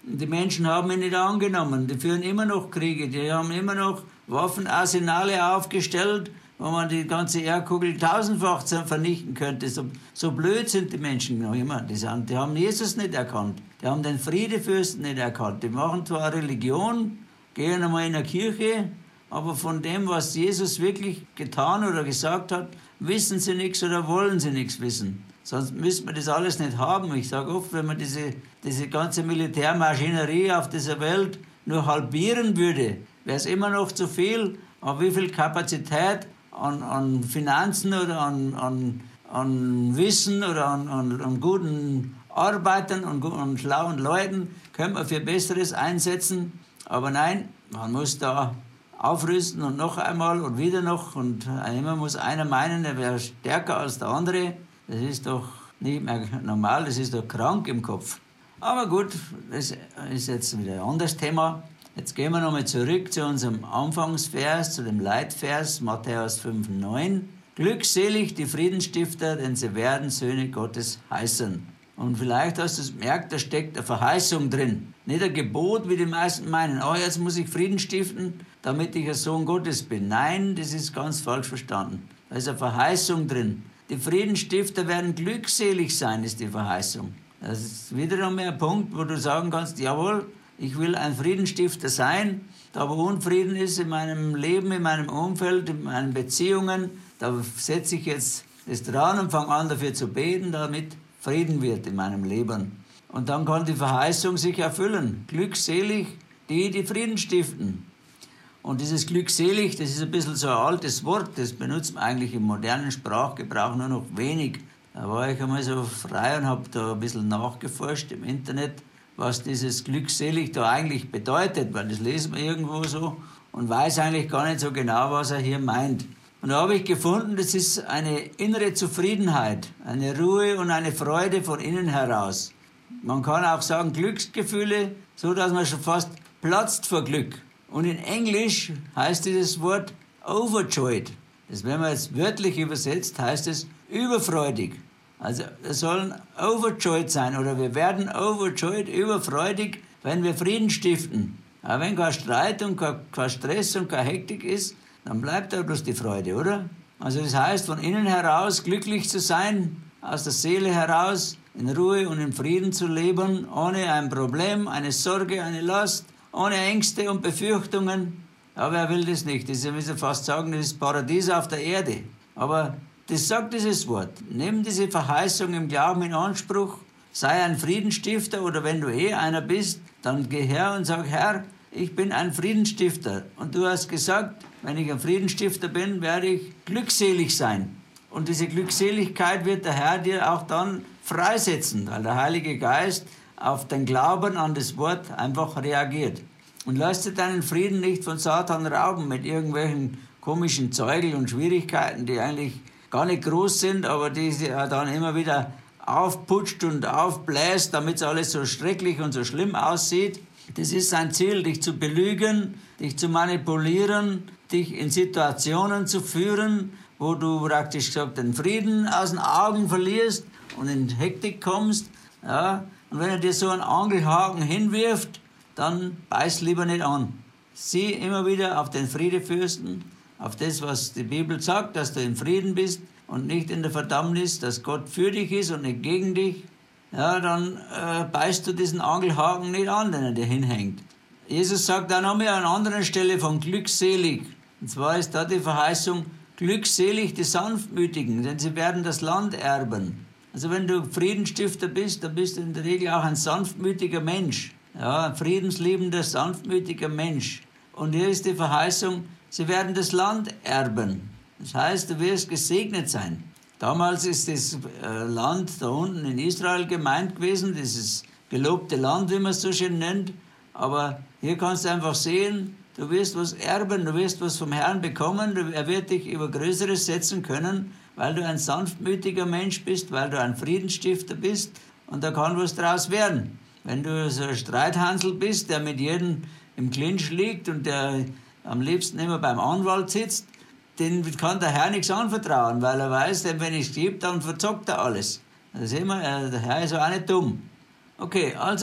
Die Menschen haben ihn nicht angenommen. Die führen immer noch Kriege. Die haben immer noch Waffenarsenale aufgestellt, wo man die ganze Erdkugel tausendfach vernichten könnte. So, so blöd sind die Menschen noch immer. Die, sind, die haben Jesus nicht erkannt. Die haben den Friedefürsten nicht erkannt. Die machen zwar Religion, gehen einmal in der Kirche, aber von dem, was Jesus wirklich getan oder gesagt hat, wissen sie nichts oder wollen sie nichts wissen. Sonst müsste man das alles nicht haben. Ich sage oft, wenn man diese, diese ganze Militärmaschinerie auf dieser Welt nur halbieren würde, wäre es immer noch zu viel. Aber wie viel Kapazität an, an Finanzen oder an, an, an Wissen oder an, an, an guten Arbeitern und, und schlauen Leuten könnte man für Besseres einsetzen. Aber nein, man muss da aufrüsten und noch einmal und wieder noch. Und immer muss einer meinen, er wäre stärker als der andere. Das ist doch nicht mehr normal, das ist doch krank im Kopf. Aber gut, das ist jetzt wieder ein anderes Thema. Jetzt gehen wir nochmal zurück zu unserem Anfangsvers, zu dem Leitvers, Matthäus fünf, neun. Glückselig die Friedensstifter, denn sie werden Söhne Gottes heißen. Und vielleicht hast du es gemerkt, da steckt eine Verheißung drin. Nicht ein Gebot, wie die meisten meinen, oh, jetzt muss ich Frieden stiften, damit ich ein Sohn Gottes bin. Nein, das ist ganz falsch verstanden. Da ist eine Verheißung drin. Die Friedensstifter werden glückselig sein, ist die Verheißung. Das ist wieder einmal ein Punkt, wo du sagen kannst, jawohl, ich will ein Friedensstifter sein, da wo Unfrieden ist in meinem Leben, in meinem Umfeld, in meinen Beziehungen, da setze ich jetzt das dran und fange an dafür zu beten, damit Frieden wird in meinem Leben. Und dann kann die Verheißung sich erfüllen. Glückselig die, die Frieden stiften. Und dieses glückselig, das ist ein bisschen so ein altes Wort, das benutzt man eigentlich im modernen Sprachgebrauch nur noch wenig. Da war ich einmal so frei und habe da ein bisschen nachgeforscht im Internet, was dieses glückselig da eigentlich bedeutet, weil das lesen wir irgendwo so und weiß eigentlich gar nicht so genau, was er hier meint. Und da habe ich gefunden, das ist eine innere Zufriedenheit, eine Ruhe und eine Freude von innen heraus. Man kann auch sagen Glücksgefühle, so dass man schon fast platzt vor Glück. Und in Englisch heißt dieses Wort overjoyed. Das, wenn man jetzt wörtlich übersetzt, heißt es überfreudig. Also wir sollen overjoyed sein oder wir werden overjoyed, überfreudig, wenn wir Frieden stiften. Aber wenn kein Streit und kein, kein Stress und keine Hektik ist, dann bleibt da bloß die Freude, oder? Also das heißt, von innen heraus glücklich zu sein, aus der Seele heraus, in Ruhe und in Frieden zu leben, ohne ein Problem, eine Sorge, eine Last, ohne Ängste und Befürchtungen. Aber wer will das nicht? Das ist ja, wie Sie fast sagen, das ist Paradies auf der Erde. Aber das sagt dieses Wort. Nimm diese Verheißung im Glauben in Anspruch, sei ein Friedensstifter oder wenn du eh einer bist, dann geh her und sag, Herr, ich bin ein Friedensstifter. Und du hast gesagt, wenn ich ein Friedensstifter bin, werde ich glückselig sein. Und diese Glückseligkeit wird der Herr dir auch dann freisetzen, weil der Heilige Geist auf den Glauben an das Wort einfach reagiert. Und lass dir deinen Frieden nicht von Satan rauben mit irgendwelchen komischen Zeugeln und Schwierigkeiten, die eigentlich gar nicht groß sind, aber die er dann immer wieder aufputscht und aufbläst, damit es alles so schrecklich und so schlimm aussieht. Das ist sein Ziel, dich zu belügen, dich zu manipulieren, dich in Situationen zu führen, wo du praktisch gesagt den Frieden aus den Augen verlierst und in Hektik kommst. Ja, und wenn er dir so einen Angelhaken hinwirft, dann beiß lieber nicht an. Sieh immer wieder auf den Friedefürsten, auf das, was die Bibel sagt, dass du in Frieden bist und nicht in der Verdammnis, dass Gott für dich ist und nicht gegen dich. Ja, dann äh, beißt du diesen Angelhaken nicht an, den er dir hinhängt. Jesus sagt dann nochmal an einer anderen Stelle von glückselig. Und zwar ist da die Verheißung, glückselig die Sanftmütigen, denn sie werden das Land erben. Also wenn du Friedensstifter bist, dann bist du in der Regel auch ein sanftmütiger Mensch. Ja, ein friedensliebender, sanftmütiger Mensch. Und hier ist die Verheißung, sie werden das Land erben. Das heißt, du wirst gesegnet sein. Damals ist das Land da unten in Israel gemeint gewesen, dieses gelobte Land, wie man es so schön nennt. Aber hier kannst du einfach sehen, du wirst was erben, du wirst was vom Herrn bekommen, er wird dich über Größeres setzen können, weil du ein sanftmütiger Mensch bist, weil du ein Friedensstifter bist und da kann was draus werden. Wenn du so ein Streithansel bist, der mit jedem im Clinch liegt und der am liebsten immer beim Anwalt sitzt, den kann der Herr nichts anvertrauen, weil er weiß, denn wenn ich es gebe, dann verzockt er alles. Das sehen wir, der Herr ist auch nicht dumm. Okay, also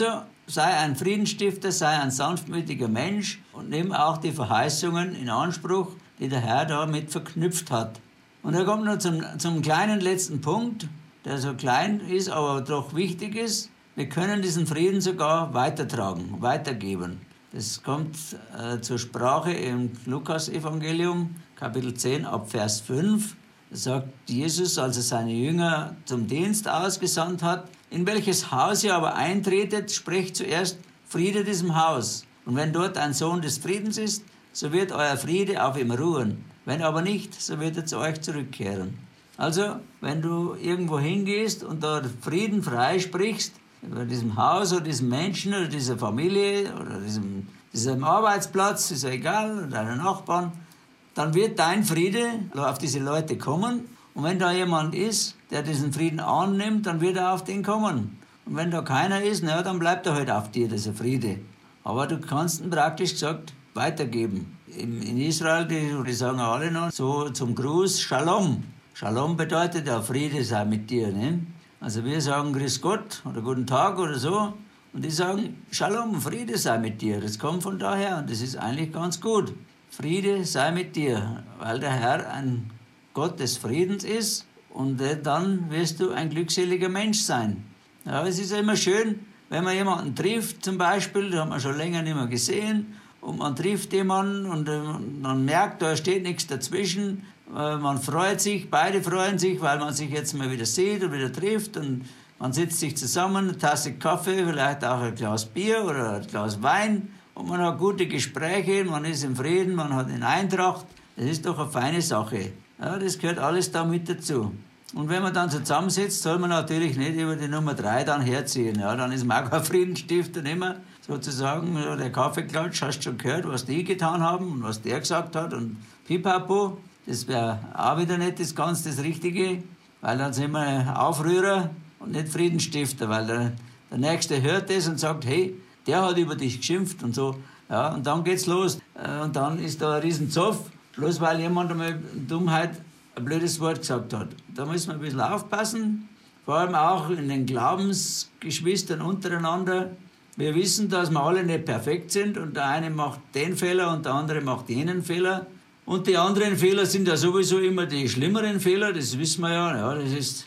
sei ein Friedensstifter, sei ein sanftmütiger Mensch und nimm auch die Verheißungen in Anspruch, die der Herr damit verknüpft hat. Und er kommt noch zum, zum kleinen letzten Punkt, der so klein ist, aber doch wichtig ist. Wir können diesen Frieden sogar weitertragen, weitergeben. Das kommt äh, zur Sprache im Lukas-Evangelium, Kapitel zehn, ab Vers fünf. Da sagt Jesus, als er seine Jünger zum Dienst ausgesandt hat: In welches Haus ihr aber eintretet, sprecht zuerst Friede diesem Haus. Und wenn dort ein Sohn des Friedens ist, so wird euer Friede auf ihm ruhen. Wenn aber nicht, so wird er zu euch zurückkehren. Also, wenn du irgendwo hingehst und dort Frieden frei sprichst, über diesem Haus oder diesem Menschen oder dieser Familie oder diesem, diesem Arbeitsplatz, ist ja egal, oder deinen Nachbarn, dann wird dein Friede auf diese Leute kommen. Und wenn da jemand ist, der diesen Frieden annimmt, dann wird er auf den kommen. Und wenn da keiner ist, na, dann bleibt er halt auf dir, dieser Friede. Aber du kannst ihn praktisch gesagt weitergeben. In, in Israel, die, die sagen alle noch so zum Gruß Shalom. Shalom bedeutet ja Friede sei mit dir. Ne? Also wir sagen Grüß Gott oder Guten Tag oder so. Und die sagen Shalom, Friede sei mit dir. Das kommt von daher und das ist eigentlich ganz gut. Friede sei mit dir, weil der Herr ein Gott des Friedens ist und dann wirst du ein glückseliger Mensch sein. Ja, es ist ja immer schön, wenn man jemanden trifft, zum Beispiel, das haben wir schon länger nicht mehr gesehen, und man trifft jemanden und äh, man merkt, da steht nichts dazwischen, äh, man freut sich, beide freuen sich, weil man sich jetzt mal wieder sieht und wieder trifft und man sitzt sich zusammen, eine Tasse Kaffee, vielleicht auch ein Glas Bier oder ein Glas Wein und man hat gute Gespräche, man ist im Frieden, man hat eine Eintracht, das ist doch eine feine Sache. Ja, das gehört alles da mit dazu. Und wenn man dann zusammensitzt, soll man natürlich nicht über die Nummer drei dann herziehen. Ja, dann ist man auch kein Friedensstifter nicht mehr. Sozusagen, ja, der Kaffeeklatsch, hast du schon gehört, was die getan haben und was der gesagt hat und pipapo. Das wäre auch wieder nicht das ganz das Richtige, weil dann sind wir Aufrührer und nicht Friedensstifter, weil der, der Nächste hört das und sagt, hey, der hat über dich geschimpft und so. Ja, und dann geht's los. Und dann ist da ein Riesenzoff, bloß weil jemand einmal Dummheit ein blödes Wort gesagt hat. Da müssen wir ein bisschen aufpassen, vor allem auch in den Glaubensgeschwistern untereinander. Wir wissen, dass wir alle nicht perfekt sind und der eine macht den Fehler und der andere macht jenen Fehler. Und die anderen Fehler sind ja sowieso immer die schlimmeren Fehler, das wissen wir ja. Ja, das ist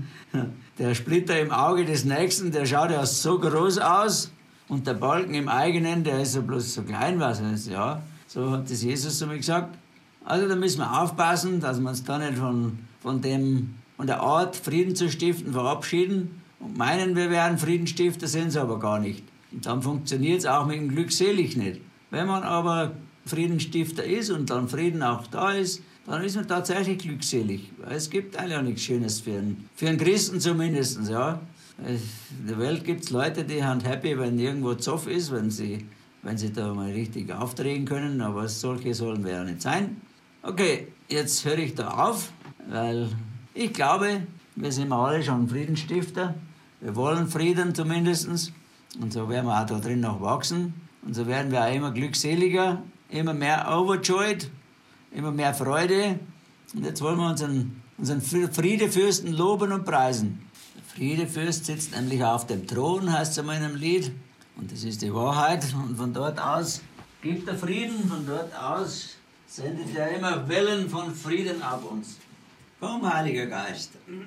der Splitter im Auge des Nächsten, der schaut ja so groß aus und der Balken im eigenen, der ist ja bloß so klein, was heißt, ja. So hat das Jesus so mal gesagt. Also da müssen wir aufpassen, dass wir uns da nicht von, von, dem, von der Art, Frieden zu stiften, verabschieden und meinen, wir wären Friedensstifter, sind sie aber gar nicht. Und dann funktioniert es auch mit dem Glückselig nicht. Wenn man aber Friedensstifter ist und dann Frieden auch da ist, dann ist man tatsächlich glückselig. Es gibt eigentlich auch nichts Schönes für einen, für einen Christen zumindest. Ja. In der Welt gibt es Leute, die sind happy, wenn irgendwo Zoff ist, wenn sie, wenn sie da mal richtig aufdrehen können, aber solche sollen wir ja nicht sein. Okay, jetzt höre ich da auf, weil ich glaube, wir sind alle schon Friedensstifter. Wir wollen Frieden zumindest. Und so werden wir auch da drin noch wachsen. Und so werden wir auch immer glückseliger, immer mehr overjoyed, immer mehr Freude. Und jetzt wollen wir unseren, unseren Friedefürsten loben und preisen. Der Friedefürst sitzt nämlich auf dem Thron, heißt es einmal in einem Lied. Und das ist die Wahrheit. Und von dort aus gibt er Frieden, von dort aus sendet er immer Wellen von Frieden auf uns. Komm, Heiliger Geist.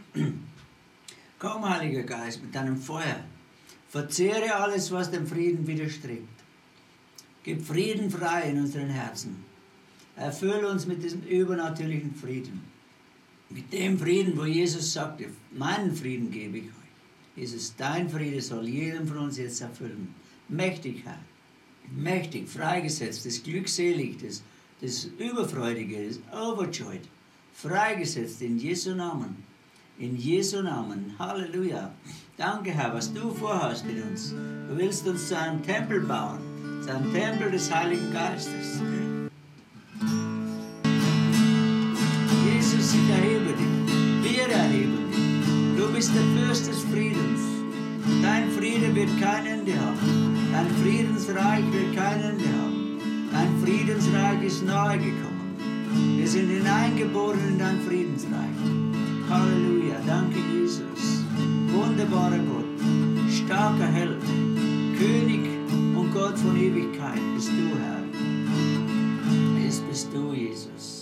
Komm, Heiliger Geist, mit deinem Feuer. Verzehre alles, was dem Frieden widerstrebt. Gib Frieden frei in unseren Herzen. Erfülle uns mit diesem übernatürlichen Frieden. Mit dem Frieden, wo Jesus sagte, meinen Frieden gebe ich euch. Jesus, dein Friede soll jedem von uns jetzt erfüllen. Mächtig, Herr. Mächtig, freigesetzt, das Glückselig, das, das Überfreudige, das Overjoyed. Freigesetzt in Jesu Namen. In Jesu Namen. Halleluja. Danke, Herr, was du vorhast mit uns. Du willst uns zu einem Tempel bauen. Zu einem Tempel des Heiligen Geistes. Jesus, ich erhebe dich. Wir erheben dich. Du bist der Fürst des Friedens. Dein Friede wird kein Ende haben. Dein Friedensreich wird kein Ende haben. Dein Friedensreich ist nahe gekommen. Wir sind hineingeboren in dein Friedensreich. Halleluja, danke Jesus. Wunderbarer Gott, starker Held, König von Ewigkeit bist du, Herr. Es bist du, Jesus.